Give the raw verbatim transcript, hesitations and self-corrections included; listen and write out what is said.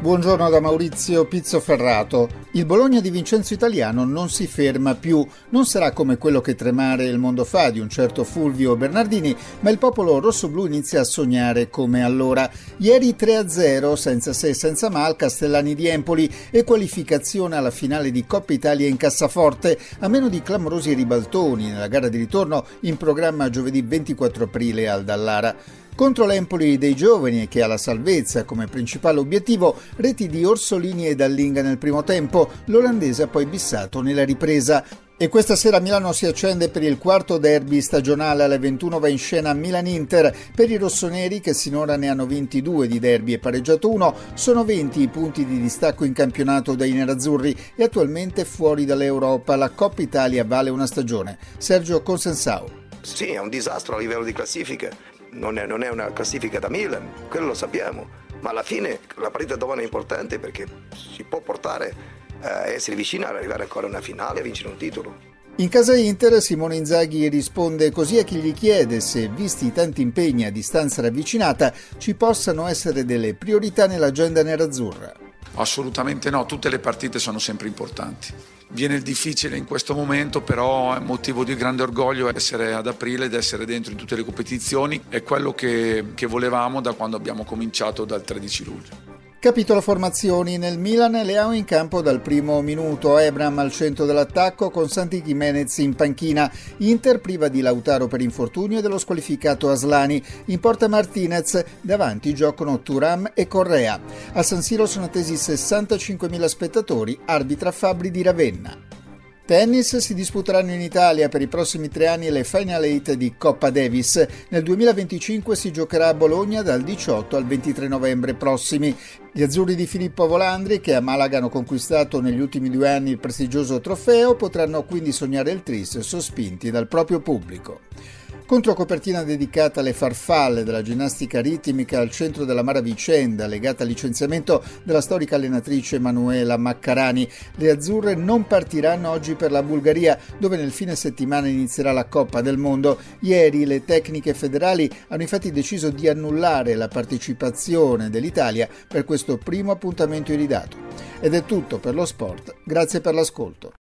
Buongiorno da Maurizio Pizzoferrato. Il Bologna di Vincenzo Italiano non si ferma più. Non sarà come quello che tremare il mondo fa di un certo Fulvio Bernardini, ma il popolo rossoblù inizia a sognare come allora. Ieri tre a zero, senza se e senza ma, al Castellani di Empoli e qualificazione alla finale di Coppa Italia in cassaforte, a meno di clamorosi ribaltoni nella gara di ritorno in programma giovedì ventiquattro aprile al Dallara. Contro l'Empoli dei giovani, che ha la salvezza come principale obiettivo, reti di Orsolini e Dallinga nel primo tempo, l'olandese ha poi bissato nella ripresa. E questa sera Milano si accende per il quarto derby stagionale. Alle ventuno va in scena Milan-Inter. Per i rossoneri, che sinora ne hanno vinti due di derby e pareggiato uno, sono venti i punti di distacco in campionato dai nerazzurri e attualmente fuori dall'Europa. La Coppa Italia vale una stagione. Sergio Consensao. Sì, è un disastro a livello di classifica. Non è, non è una classifica da Milan, quello lo sappiamo, ma alla fine la partita domani è importante perché si può portare a essere vicino ad arrivare ancora a una finale e a vincere un titolo. In casa Inter Simone Inzaghi risponde così a chi gli chiede se, visti i tanti impegni a distanza ravvicinata, ci possano essere delle priorità nell'agenda nerazzurra. Assolutamente no, tutte le partite sono sempre importanti. Viene il difficile in questo momento, però è motivo di grande orgoglio essere ad aprile ed essere dentro in tutte le competizioni. È quello che, che volevamo da quando abbiamo cominciato dal tredici luglio. Capitolo formazioni. Nel Milan Leao in campo dal primo minuto, Ebram al centro dell'attacco con Santi Gimenez in panchina. Inter priva di Lautaro per infortunio e dello squalificato Aslani. In porta Martinez, davanti giocano Thuram e Correa. A San Siro sono attesi sessantacinquemila spettatori, arbitra Fabbri di Ravenna. Tennis: si disputeranno in Italia per i prossimi tre anni le Final Eight di Coppa Davis. Nel duemilaventicinque si giocherà a Bologna dal diciotto al ventitré novembre prossimi. Gli azzurri di Filippo Volandri, che a Malaga hanno conquistato negli ultimi due anni il prestigioso trofeo, potranno quindi sognare il tris sospinti dal proprio pubblico. Controcopertina dedicata alle farfalle della ginnastica ritmica al centro dell'amara vicenda legata al licenziamento della storica allenatrice Manuela Maccarani. Le azzurre non partiranno oggi per la Bulgaria, dove nel fine settimana inizierà la Coppa del Mondo. Ieri le tecniche federali hanno infatti deciso di annullare la partecipazione dell'Italia per questo primo appuntamento iridato. Ed è tutto per lo sport. Grazie per l'ascolto.